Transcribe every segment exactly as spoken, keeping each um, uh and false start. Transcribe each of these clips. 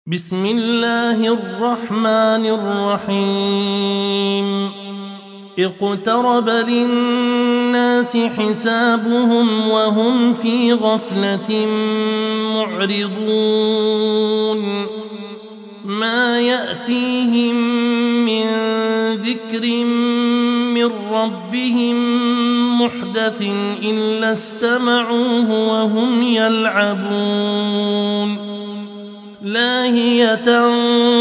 بسم الله الرحمن الرحيم اقترب للناس حسابهم وهم في غفلة معرضون ما يأتيهم من ذكر من ربهم محدث إلا استمعوه وهم يلعبون لاهية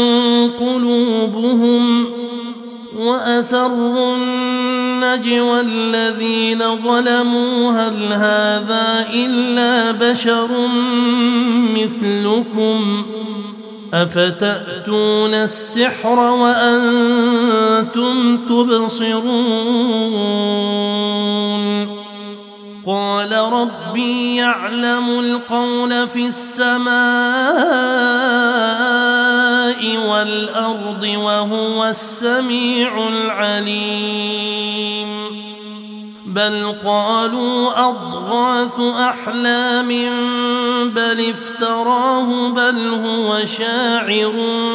قلوبهم وأسروا النجوى الذين ظلموا هل هذا إلا بشر مثلكم أفتأتون السحر وأنتم تبصرون قال ربي يعلم القول في السماء والأرض وهو السميع العليم بل قالوا أضغاث أحلام بل افتراه بل هو شاعر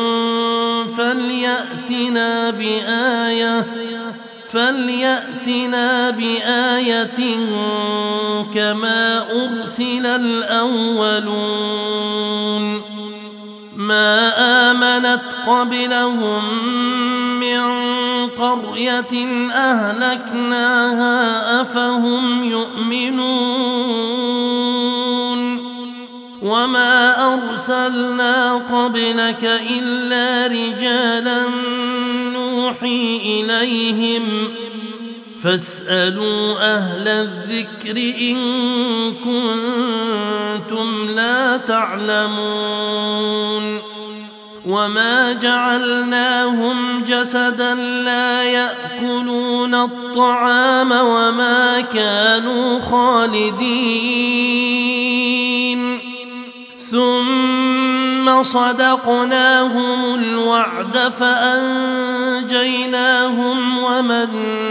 فليأتنا بآية فليأتنا بآية كما أرسل الأولون ما آمنت قبلهم من قرية أهلكناها أفهم يؤمنون وما أرسلنا قبلك إلا رجالا نوحي إليهم فاسألوا أهل الذكر إن كنتم لا تعلمون وما جعلناهم جسدا لا يأكلون الطعام وما كانوا خالدين ثم صدقناهم الوعد فأنجيناهم ومن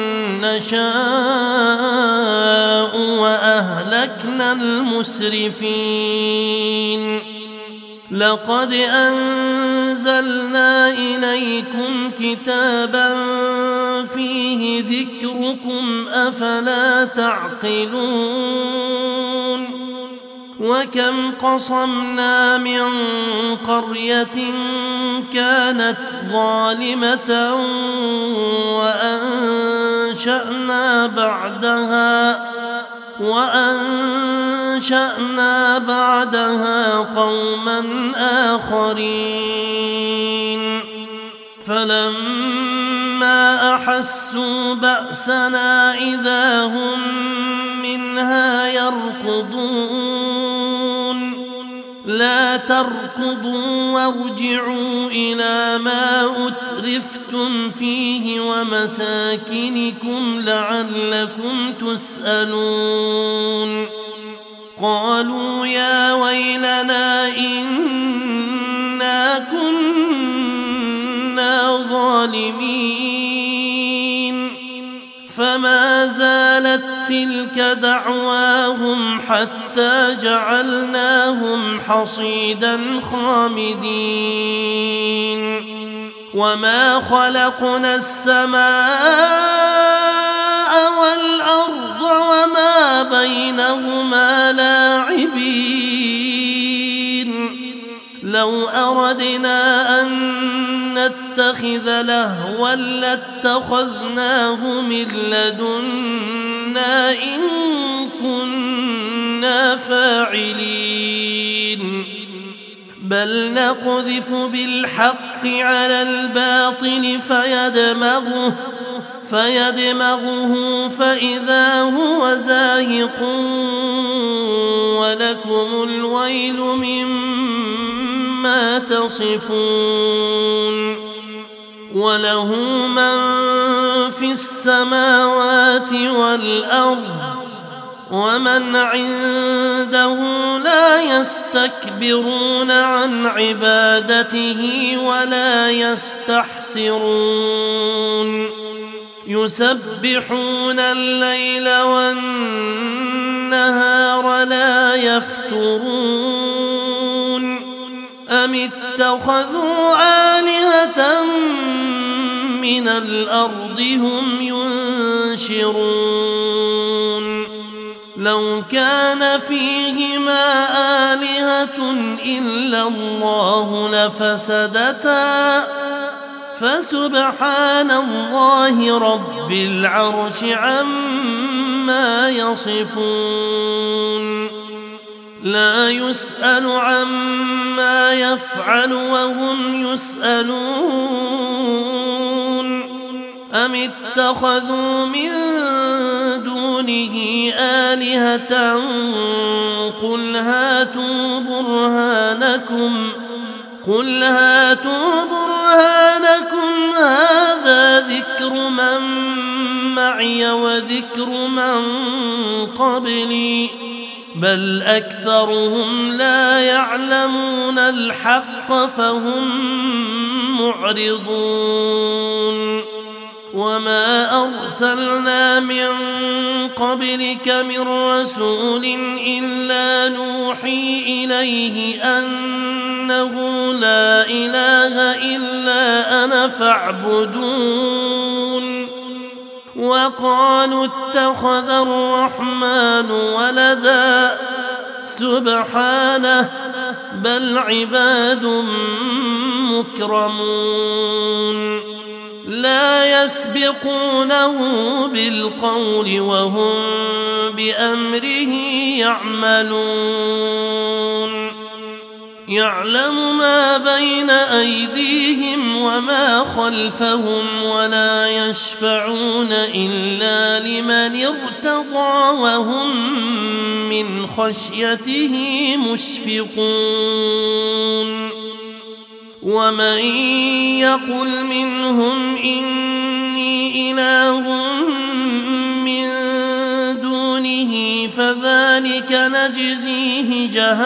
نشاء وأهلكنا المسرفين لقد أنزلنا إليكم كتابا فيه ذكركم أفلا تعقلون وكم قصمنا من قرية كانت ظالمة وأنشأنا بعدها وأنشأنا بعدها قوما آخرين فلما أحسوا بأسنا إذا هم منها يركضون لا تركضوا وارجعوا إلى ما أترفتم فيه ومساكنكم لعلكم تسألون قالوا يا ويلنا إنا كنا ظالمين فما زالت تلك دعواهم حتى جعلناهم حصيدا خامدين وما خلقنا السماء والأرض وما بينهما لاعبين لو أردنا أن نتخذ لهوا لاتخذناه من لدنا إن كنا فاعلين بل نقذف بالحق على الباطل فيدمغه فيدمغه فإذا هو زاهق ولكم الويل مما تصفون وله من في السماوات والأرض ومن عنده لا يستكبرون عن عبادته ولا يستحسرون يسبحون الليل والنهار لا يفترون أم اتخذوا آلهة من الأرض هم ينشرون لو كان فيهما آلهة إلا الله لفسدتا فسبحان الله رب العرش عما يصفون لا يسأل عما يفعل وهم يسألون أم اتخذوا من دونه آلهة قل هاتوا برهانكم قل هاتوا برهانكم هذا ذكر من معي وذكر من قبلي بل أكثرهم لا يعلمون الحق فهم معرضون وما أرسلنا من قبلك من رسول إلا نوحي إليه أنه لا إله إلا أنا فاعبدون وقالوا اتخذ الرحمن ولدا سبحانه بل عباد مكرمون لا يسبقونه بالقول وهم بأمره يعملون يعلم ما بين أيديهم وما خلفهم ولا يشفعون إلا لمن ارتضى وهم من خشيته مشفقون ومن يقل منهم إني إله من دونه فذلك نجزيه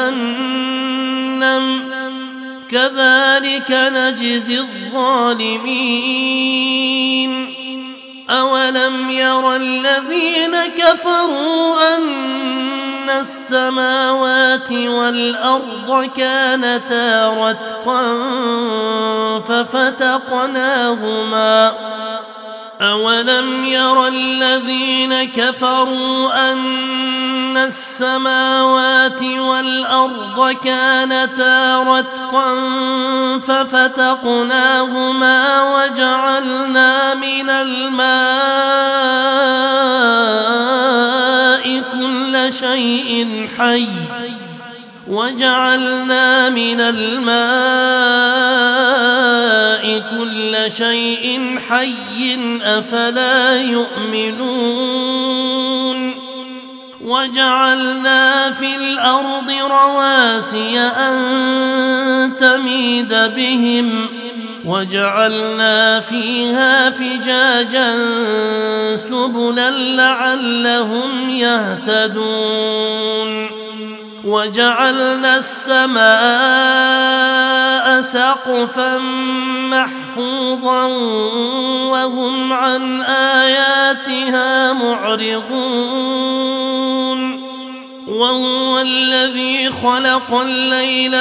جهنم كذلك نجزي الظالمين أولم ير الذين كفروا أن السماوات والأرض كانتا رتقا ففتقناهما أولم ير الذين كفروا أن السماوات والأرض كانتا رتقا ففتقناهما وجعلنا من الماء كل شيء حي وجعلنا من الماء كل شيء حي أفلا يؤمنون وجعلنا في الأرض رواسي أن تميد بهم وجعلنا فيها فجاجا سبلا لعلهم يهتدون وجعلنا السماء سقفا محفوظا وهم عن آياتها معرضون وهو الذي خلق الليل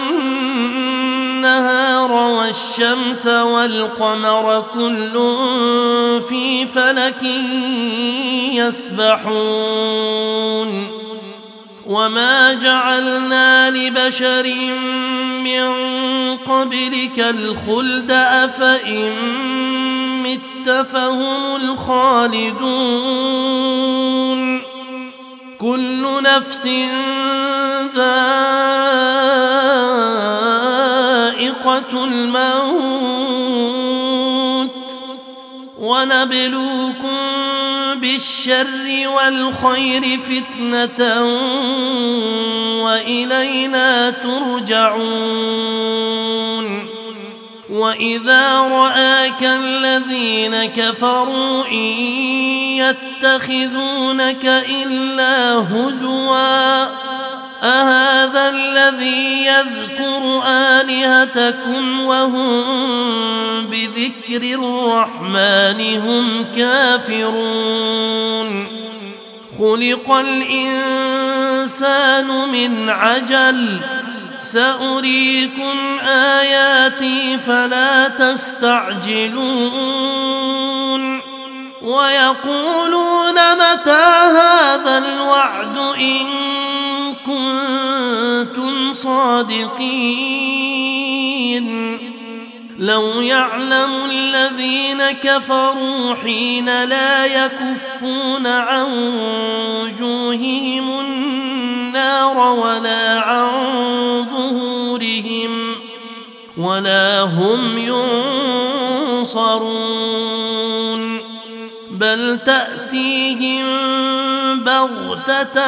والنهار والشمس والقمر كل في فلك يسبحون وما جعلنا لبشر من قبلك الخلد أفإن مت فهم الخالدون كل نفس ذائقة الموت ونبلوكم بالشر والخير فتنة وإلينا ترجعون وإذا رآك الذين كفروا إن يتخذونك إلا هزوا أهذا الذي يذكر آلهتكم وهم بذكر الرحمن هم كافرون خلق الإنسان من عجل سأريكم آياتي فلا تستعجلون ويقولون متى هذا الوعد إن كنتم صادقين لو يعلم الذين كفروا حين لا يكفون عن وجوههم النار ولا عن ظهورهم ولا هم ينصرون بل تأتيهم بغتة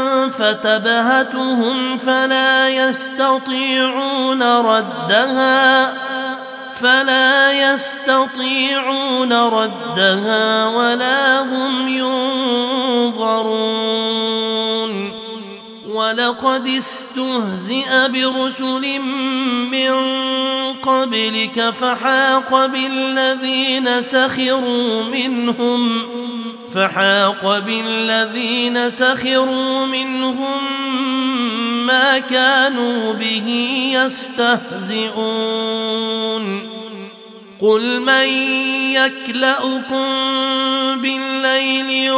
فتبهتهم فلا يستطيعون ردها فلا يستطيعون ردها ولا هم ينظرون ولقد استهزئ برسل من قبلك فحاق بالذين سخروا منهم فحاق بالذين سخروا منهم ما كانوا به يستهزئون قل من يكلؤكم بالليل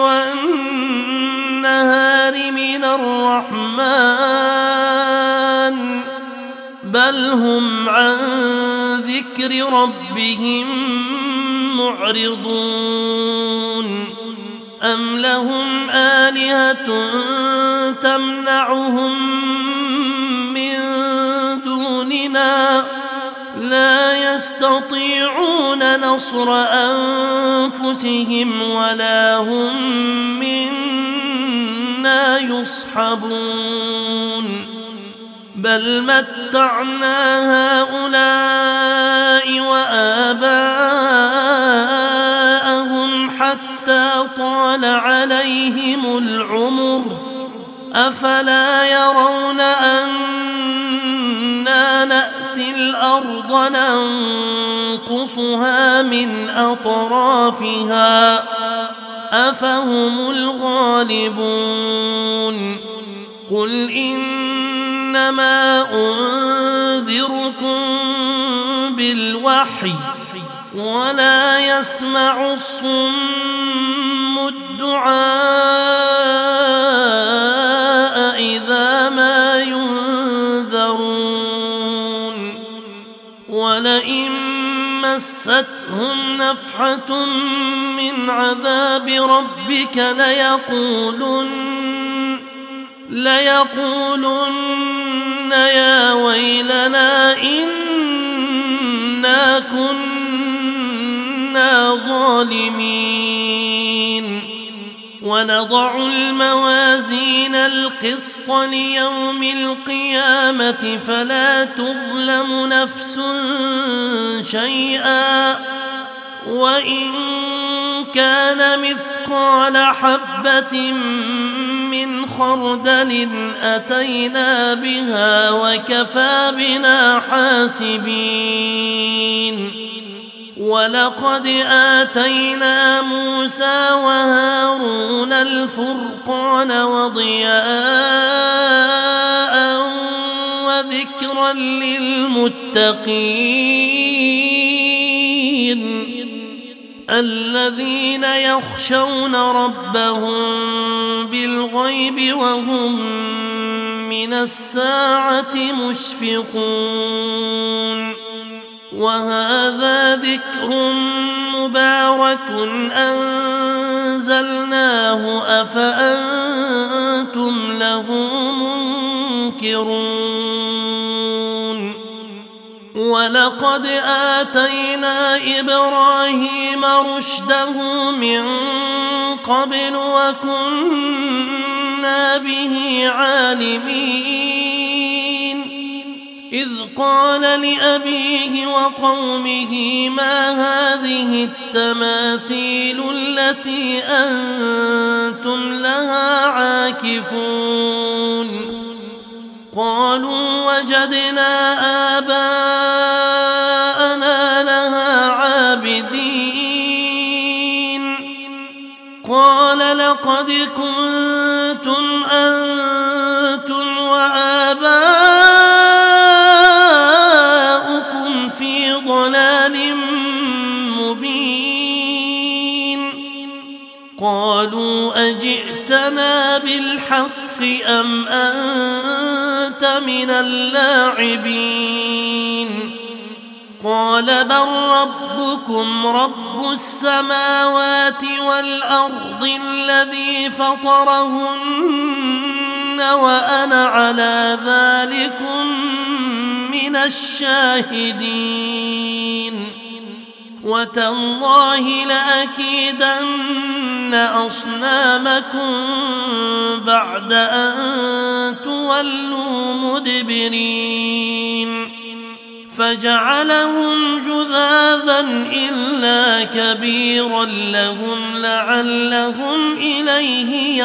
والنهار من الرحمن بل هم عن ذكر ربهم معرضون أم لهم آلهة تمنعهم من دوننا لا يستطيعون نصر أنفسهم ولا هم منا يصحبون بل متعنا هؤلاء وآباءهم حتى طال عليهم العمر أفلا يرون أنا نأتي الأرض ننقصها من أطرافها أفهم الغالبون قل إنما أنذركم بالوحي ولا يسمع الصم الدعاء إذا ما ينذرون ولئن مستهم نفحة من عذاب ربك ليقولن ليقولن يا ويلنا إنا كنا ظالمين ونضع الموازين القسط ليوم القيامة فلا تظلم نفس شيئا وإن كان مثقال حبة من خردل أتينا بها وكفى بنا حاسبين ولقد آتينا موسى وهارون الفرقان وضياء وذكرا للمتقين الذين يخشون ربهم بالغيب وهم من الساعة مشفقون وهذا ذكر مبارك أنزلناه أفأنتم له منكرون ولقد آتينا إبراهيم رشده من قبل وكنا به عالمين إذ قال لأبيه وقومه ما هذه التماثيل التي أنتم لها عاكفون قالوا وجدنا آباءنا لها عابدين قال لقد كنتم أنتم وآباؤكم بالحق أم أنت من اللاعبين قال بل ربكم رب السماوات والأرض الذي فطرهن وأنا على ذلكم من الشاهدين وتالله لأكيدن أصنامكم بعد أن تولوا مدبرين فجعلهم جذاذا إلا كبيرا لهم لعلهم إليه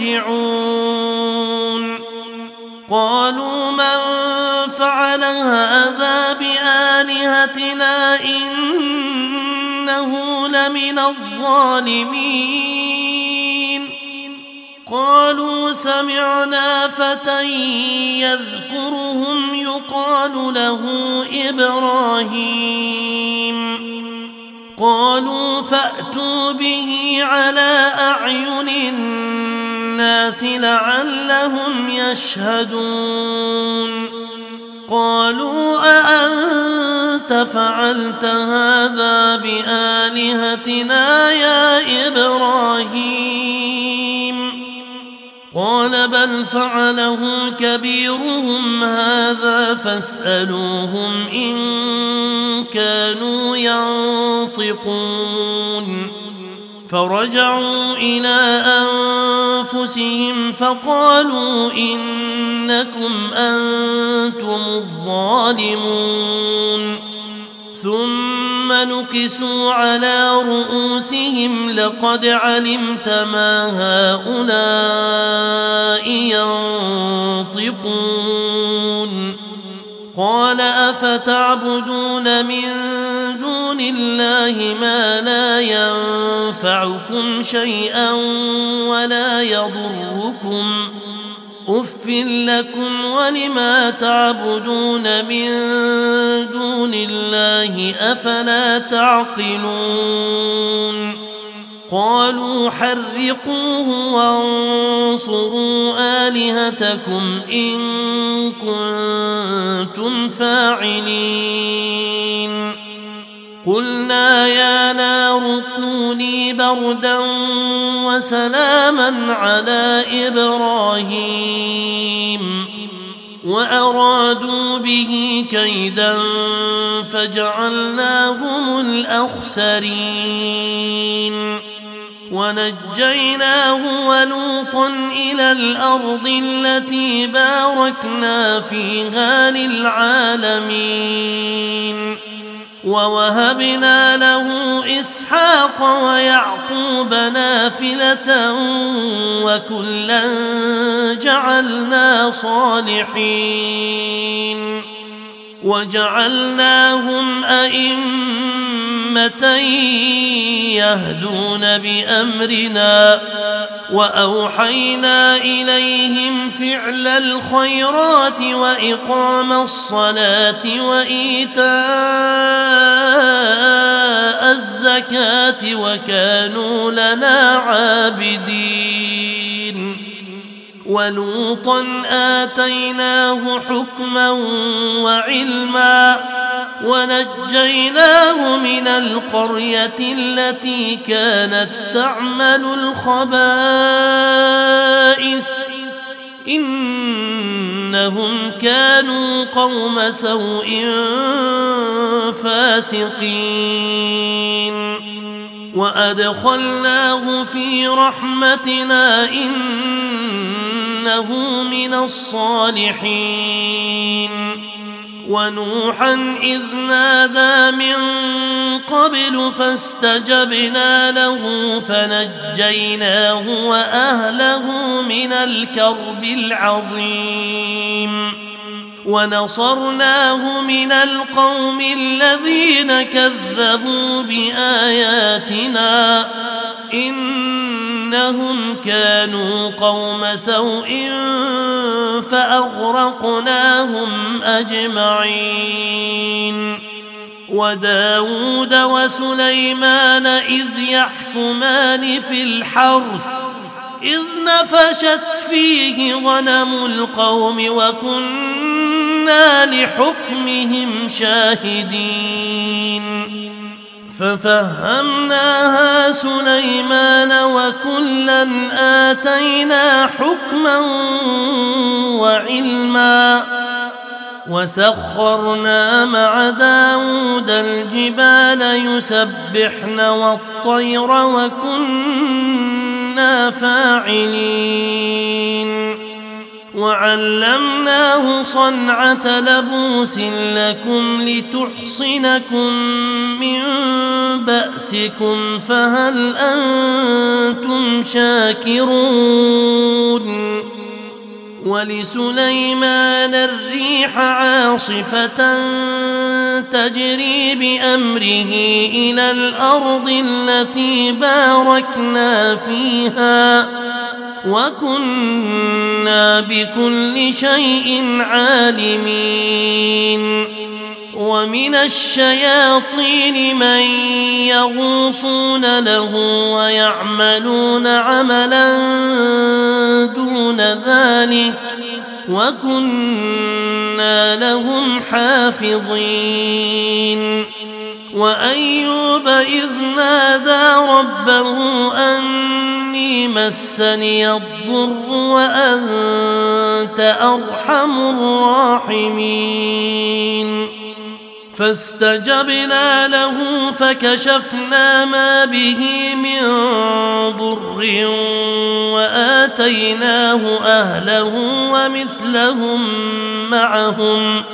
يرجعون قالوا من فعل هذا بآلهتنا إنه لمن الظالمين قالوا سمعنا فتى يذكرهم يقال له إبراهيم قالوا فأتوا به على أعين الناس لعلهم يشهدون قالوا أأنت فعلت هذا بآلهتنا يا إبراهيم قال بل فعله كبيرهم هذا فاسألوهم إن كانوا ينطقون فرجعوا إلى أنفسهم فقالوا إنكم أنتم الظالمون ثم نكسوا على رؤوسهم لقد علمت ما هؤلاء ينطقون قال أفتعبدون من دون الله ما لا ينفعكم شيئا ولا يضركم أف لكم ولما تعبدون من دون الله أفلا تعقلون قالوا حرقوه وانصروا آلهتكم إن كنتم فاعلين قلنا يا نار كوني بردا وسلاما على إبراهيم وأرادوا به كيدا فجعلناهم الأخسرين ونجيناه ولوطا إلى الأرض التي باركنا فيها للعالمين ووهبنا له إسحاق ويعقوب نافلة وكلا جعلنا صالحين وجعلناهم أئمة يهدون بأمرنا وأوحينا إليهم فعل الخيرات وإقام الصلاة وإيتاء الزكاة وكانوا لنا عابدين ولوطا آتيناه حكما وعلما ونجيناه من القرية التي كانت تعمل الخبائث إنهم كانوا قوم سوء فاسقين وأدخلناه في رحمتنا إنه من الصالحين ونوحا إذ نادى من قبل فاستجبنا له فنجيناه وأهله من الكرب العظيم ونصرناه من القوم الذين كذبوا بآياتنا إنهم كانوا قوم سوء فأغرقناهم أجمعين وداود وسليمان إذ يحكمان في الحرث إذ نفشت فيه غنم القوم وكنا لحكمهم شاهدين ففهمناها سليمان وكلا آتينا حكما وعلما وسخرنا مع داود الجبال يسبحن والطير وكنا فاعلين وعلمناه صنعة لبوس لكم لتحصنكم من بأسكم فهل أنتم شاكرون ولسليمان الريح عاصفة تجري بأمره إلى الأرض التي باركنا فيها وكنا بكل شيء عالمين ومن الشياطين من يغوصون له ويعملون عملا دون ذلك وكنا لهم حافظين وأيوب إذ نادى ربه أني مسني الضر وأنت أرحم الراحمين فاستجبنا له فكشفنا ما به من ضر وآتيناه أهله ومثلهم معهم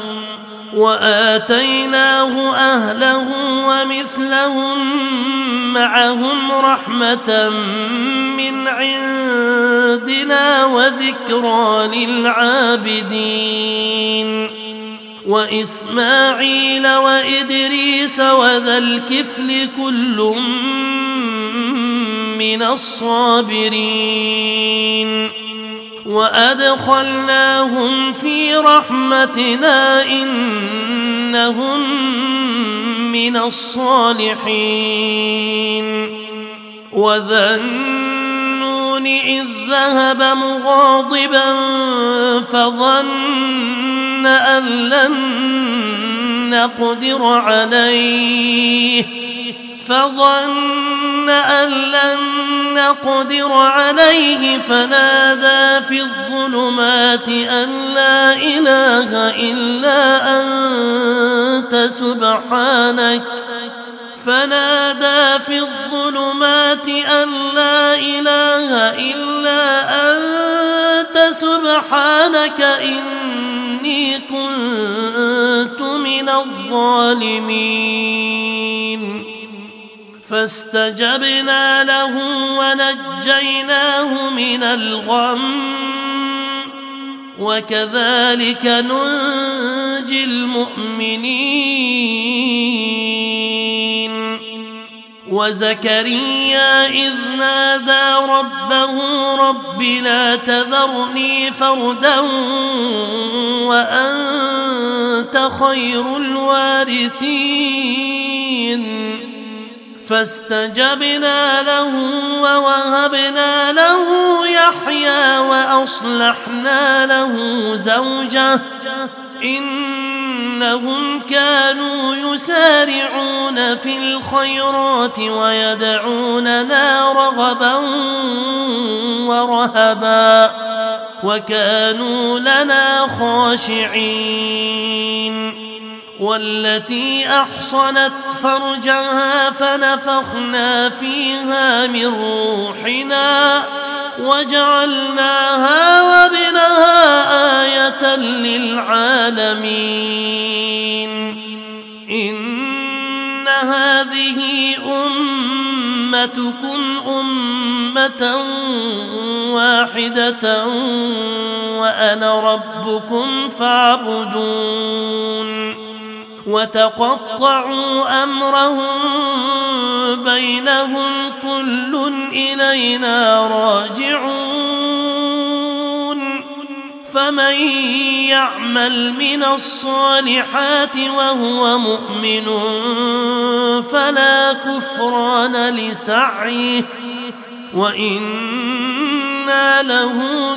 وآتيناه أهله ومثلهم معهم رحمة من عندنا وذكرى للعابدين وإسماعيل وإدريس وذا الكفل كل من الصابرين وأدخلناهم في رحمتنا إنهم من الصالحين وذا النون إذ ذهب مغاضبا فظن أن لن نقدر عليه فظن أن لن نقدر عليه فنادى في الظلمات أن لا إله إلا أنت سبحانك فنادى في الظلمات أن لا إله إلا أنت سبحانك إني كنت من الظالمين فاستجبنا له ونجيناه من الغم وكذلك ننجي المؤمنين وزكريا إذ نادى ربه رب لا تذرني فردا وأنت خير الوارثين فاستجبنا له ووهبنا له يحيى وأصلحنا له زوجه إنهم كانوا يسارعون في الخيرات ويدعوننا رغبا ورهبا وكانوا لنا خاشعين والتي أحصنت فرجها فنفخنا فيها من روحنا وجعلناها وابنها آية للعالمين إن هذه أمتكم أمة واحدة وأنا ربكم فاعبدون وتقطعوا أمرهم بينهم كل إلينا راجعون فمن يعمل من الصالحات وهو مؤمن فلا كفران لسعيه وإنا إنا له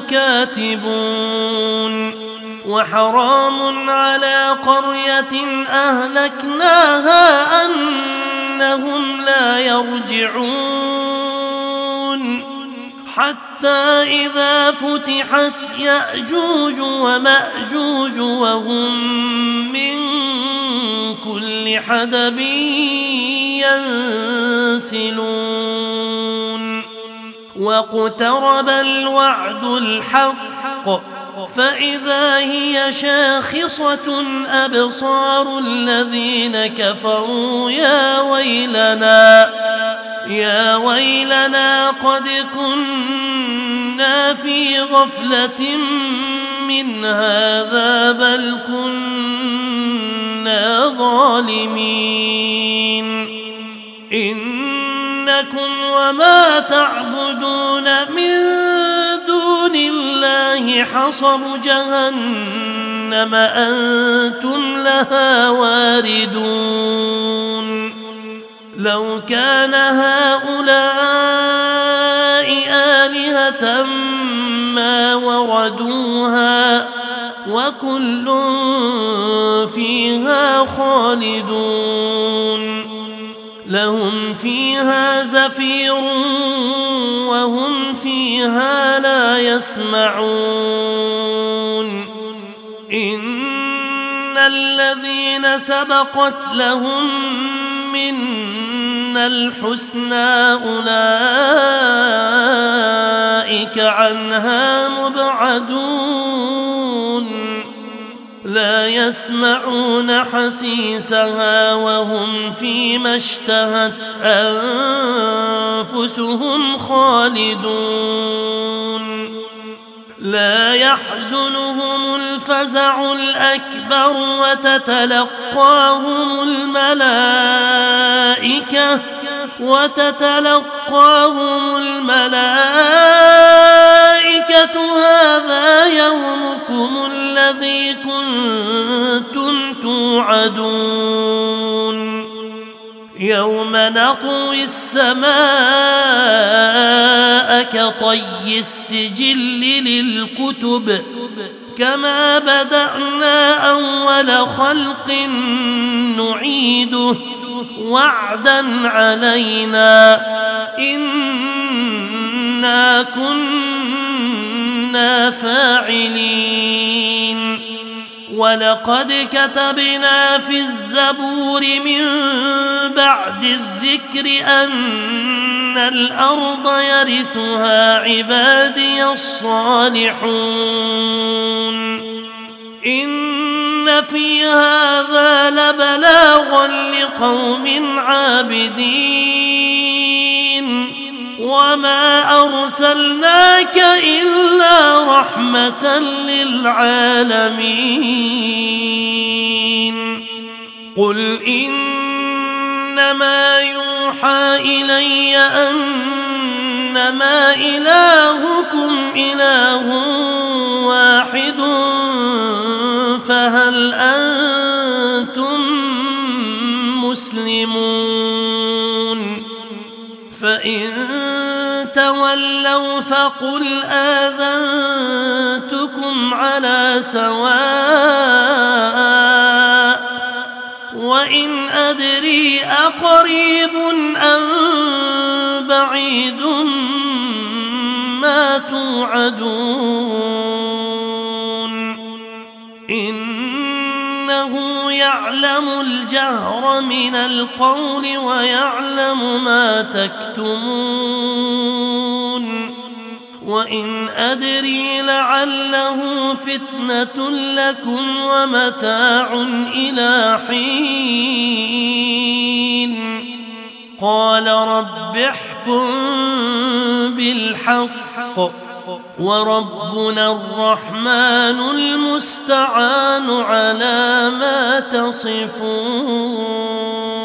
كاتبون وحرام على قرية أهلكناها أنهم لا يرجعون حتى إذا فتحت يأجوج ومأجوج وهم من كل حدب ينسلون واقترب الوعد الحق فإذا هي شاخصة أبصار الذين كفروا يا ويلنا يا ويلنا قد كنا في غفلة من هذا بل كنا ظالمين إنكم وما تعبدون من دون الله حصب جهنم أنتم لها واردون لو كان هؤلاء آلهة ما وردوها وكل فيها خالدون لهم فيها زفير وهم فيها لا يسمعون إن الذين سبقت لهم منا الحسنى أولئك عنها مبعدون لا يسمعون حسيسها وهم فيما اشتهت أنفسهم خالدون لا يحزنهم الفزع الأكبر وتتلقاهم الملائكة وتتلقاهم الملائكة هذا يومكم الذي كنتم توعدون يوم نطوي السماء كطي السجل للكتب كما بدأنا أول خلق نعيده وعدا علينا إنا كنا فاعلين ولقد كتبنا في الزبور من بعد الذكر أن الأرض يرثها عبادي الصالحون إن في هذا لبلاغا لقوم عابدين وما أرسلناك إلا رحمة للعالمين قل إنما يوحى إلي أنما إلهكم إله واحد فهل أنتم مسلمون فإن تولوا فقل آذنتكم على سواء وإن أدري أقريب أم بعيد ما توعدون إنه يعلم الجهر من القول ويعلم ما تكتمون وإن أدري لعله فتنة لكم ومتاع إلى حين قال رب احكم بالحق وربنا الرحمن المستعان على ما تصفون.